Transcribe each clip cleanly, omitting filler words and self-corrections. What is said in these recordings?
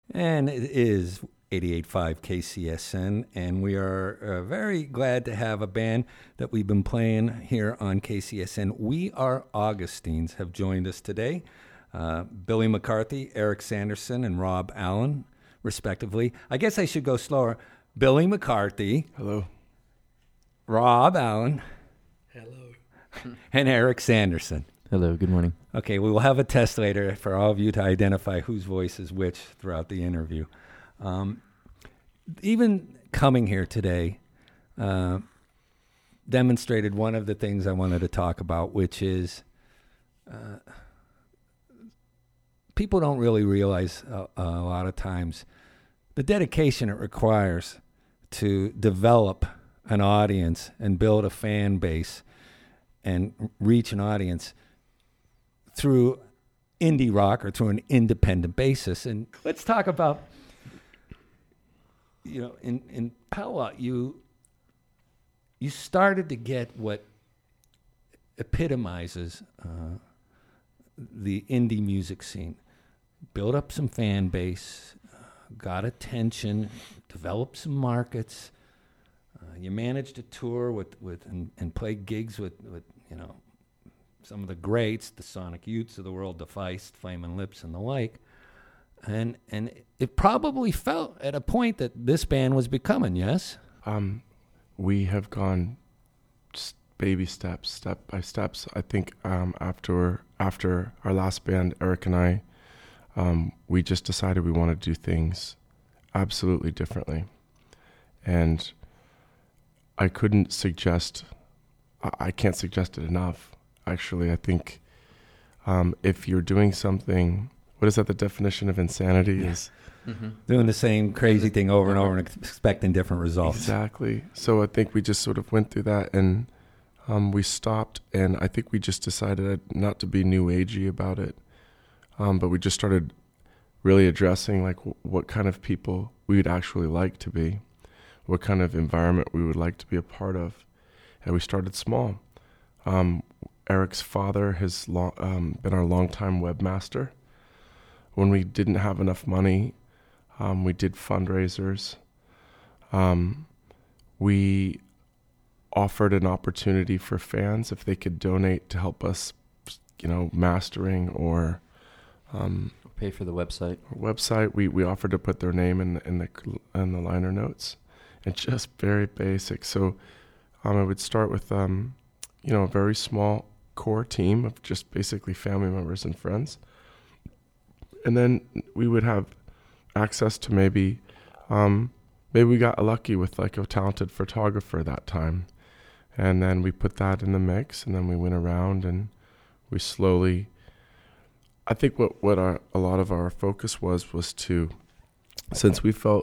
And it is 88.5 KCSN, and we are very glad to have a band that we've been playing here on KCSN. We Are Augustines have joined us today. Billy McCarthy, Eric Sanderson, and Rob Allen, respectively. I guess I should go slower. Billy McCarthy. Hello. Rob Allen. Hello. And Eric Sanderson. Hello, good morning. Okay, we will have a test later for all of you to identify whose voice is which throughout the interview. Even coming here today demonstrated one of the things I wanted to talk about, which is people don't really realize a lot of times the dedication it requires to develop an audience and build a fan base and reach an audience through indie rock or through an independent basis. And let's talk about, in Pella, you started to get what epitomizes the indie music scene. Build up some fan base, got attention, developed some markets. You managed to tour and play gigs with some of the greats, the Sonic Youths of the world, the Feist, Flaming Lips, and the like. And it probably felt at a point that this band was becoming, yes? We have gone baby steps, step by steps. I think after our last band, Eric and I, we just decided we want to do things absolutely differently. And I can't suggest it enough. Actually, I think if you're doing something, what is that? The definition of insanity is doing the same crazy thing over and over and expecting different results. Exactly. So I think we just sort of went through that, and we stopped, and I think we just decided not to be new agey about it, but we just started really addressing like what kind of people we would actually like to be, what kind of environment we would like to be a part of, and we started small. Eric's father has been our longtime webmaster. When we didn't have enough money, we did fundraisers. We offered an opportunity for fans if they could donate to help us, mastering or Pay for the website. We offered to put their name in the liner notes, and just very basic. So I would start with a very small core team of just basically family members and friends. And then we would have access to maybe we got lucky with like a talented photographer that time. And then we put that in the mix, and then we went around and we slowly, I think what a lot of our focus was to, since we felt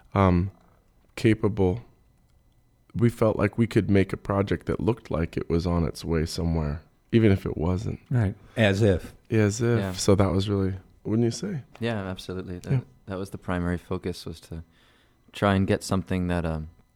capable, we felt like we could make a project that looked like it was on its way somewhere, even if it wasn't. Right. As if. Yeah. So that was really, wouldn't you say? Yeah, absolutely. That was the primary focus, was to try and get something that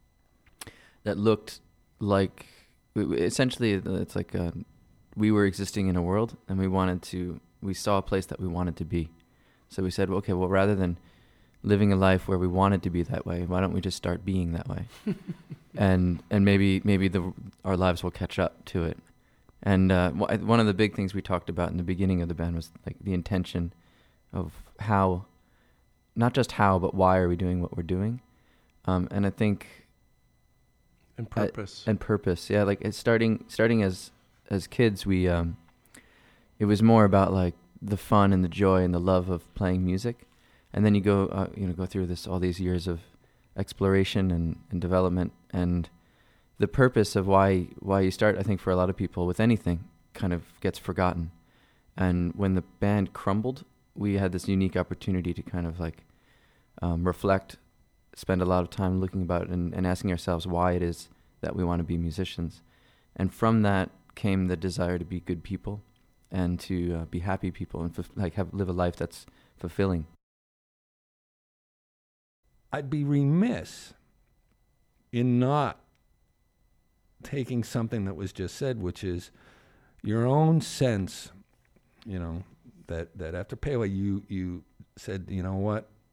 looked like, essentially it's like we were existing in a world, and we saw a place that we wanted to be. So we said, okay, well, rather than living a life where we wanted to be that way, why don't we just start being that way? and maybe our lives will catch up to it. And one of the big things we talked about in the beginning of the band was like the intention of how, not just how, but why are we doing what we're doing? And I think and purpose. And purpose, yeah. Like it's starting as kids, we it was more about like the fun and the joy and the love of playing music, and then you go through all these years of exploration and development, and the purpose of why you start, I think for a lot of people with anything, kind of gets forgotten. And when the band crumbled, we had this unique opportunity to kind of like reflect, spend a lot of time looking about it and asking ourselves why it is that we want to be musicians. And from that came the desire to be good people and to be happy people and live a life that's fulfilling. I'd be remiss in not taking something that was just said, which is your own sense, that after Pele, you said, you know what,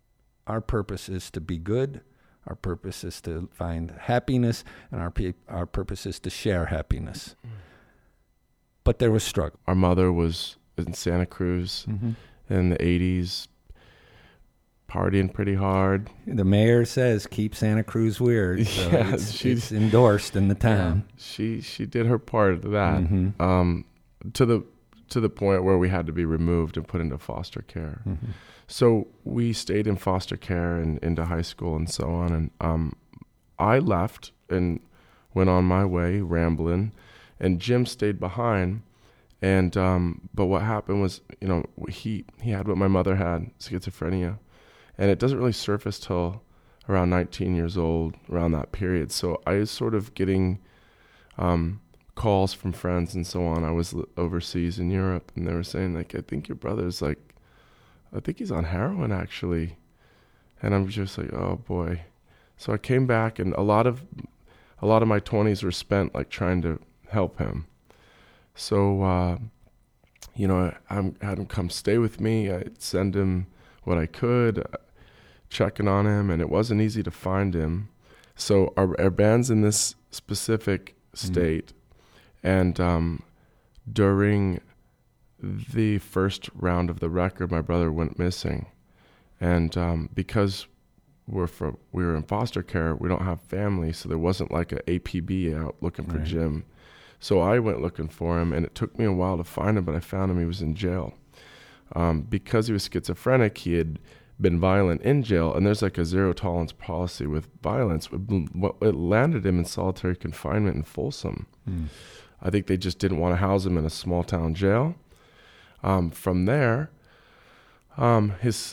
our purpose is to be good. Our purpose is to find happiness, and our purpose is to share happiness. But there was struggle. Our mother was in Santa Cruz in the 80s, partying pretty hard. The mayor says, keep Santa Cruz weird. So Yeah, it's endorsed in the town. She did her part of that, to the point where we had to be removed and put into foster care. So we stayed in foster care and into high school and so on. And I left and went on my way rambling, and Jim stayed behind. And but what happened was, he had what my mother had, schizophrenia, and it doesn't really surface till around 19 years old, around that period. So I was sort of getting calls from friends and so on. I was overseas in Europe, and they were saying, like, I think your brother's I think he's on heroin, actually. And I'm just like, oh boy. So I came back, and a lot of my 20s were spent trying to help him. So, I had him come stay with me. I'd send him what I could, checking on him, and it wasn't easy to find him. So our band's in this specific state, and during the first round of the record, my brother went missing, and because we were in foster care, we don't have family, so there wasn't an APB out looking for Jim. So I went looking for him, and it took me a while to find him, but I found him. He was in jail. Because he was schizophrenic, he had been violent in jail, and there's a zero tolerance policy with violence. It landed him in solitary confinement in Folsom. I think they just didn't want to house him in a small town jail. From there, his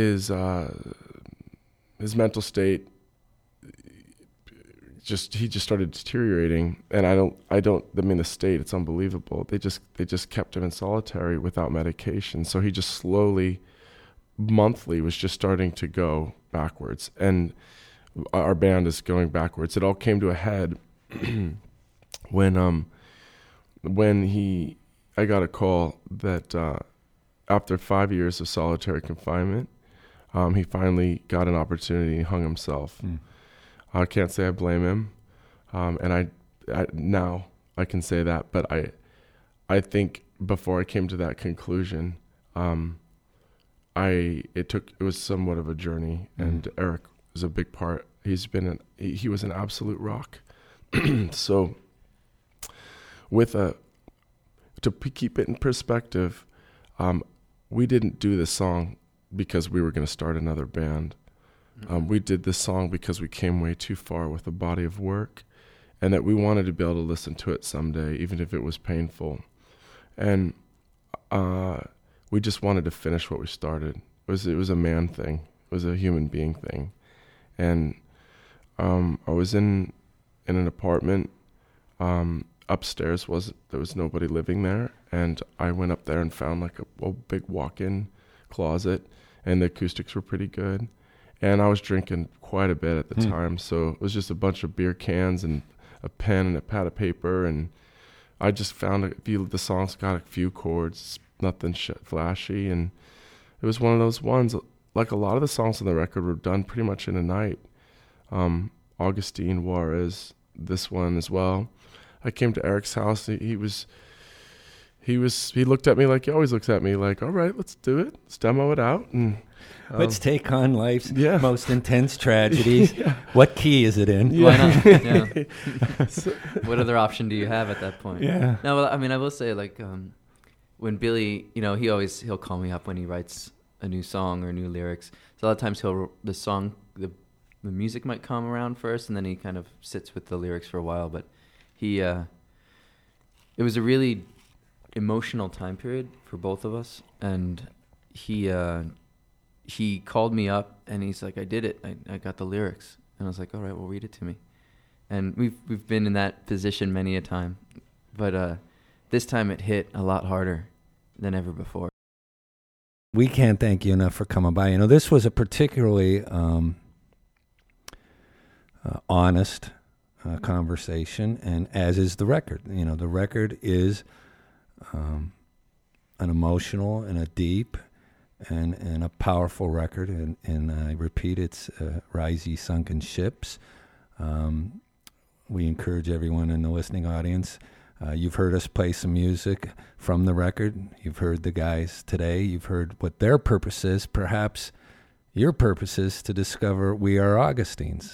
mental state he just started deteriorating, and the state, it's unbelievable. They just kept him in solitary without medication. So he just slowly, monthly, was just starting to go backwards, and our band is going backwards. It all came to a head when I got a call that after 5 years of solitary confinement, he finally got an opportunity and hung himself. I can't say I blame him, and I now I can say that, but I think before I came to that conclusion, it was somewhat of a journey, and Eric was a big part. He was an absolute rock. So to keep it in perspective, we didn't do this song because we were going to start another band. We did this song because we came way too far with the body of work, and that we wanted to be able to listen to it someday, even if it was painful. And we just wanted to finish what we started. It was a man thing. It was a human being thing. And I was in an apartment. Upstairs there was nobody living there, and I went up there and found a big walk-in closet, and the acoustics were pretty good. And I was drinking quite a bit at the time, so it was just a bunch of beer cans and a pen and a pad of paper, and I just found the song's got a few chords, nothing flashy, and it was one of those ones, like a lot of the songs on the record were done pretty much in a night. Augustine Juarez, this one as well. I came to Eric's house. He looked at me like he always looks at me, like, all right, let's do it. Let's demo it out. And let's take on life's most intense tragedies. Yeah. What key is it in? Why not? Yeah. What other option do you have at that point? Yeah. No, well, I mean, I will say, when Billy, he'll call me up when he writes a new song or new lyrics. So a lot of times the music might come around first, and then he kind of sits with the lyrics for a while. But it was a really emotional time period for both of us, and he called me up and he's like, I did it. I got the lyrics. And I was like, all right, well, read it to me. And we've been in that position many a time, but this time it hit a lot harder than ever before. We can't thank you enough for coming by. This was a particularly honest conversation, and as is the record. The record is an emotional and a deep and a powerful record. And I repeat, it's Rise Ye Sunken Ships. We encourage everyone in the listening audience. You've heard us play some music from the record. You've heard the guys today. You've heard what their purpose is. Perhaps your purpose is to discover We Are Augustines.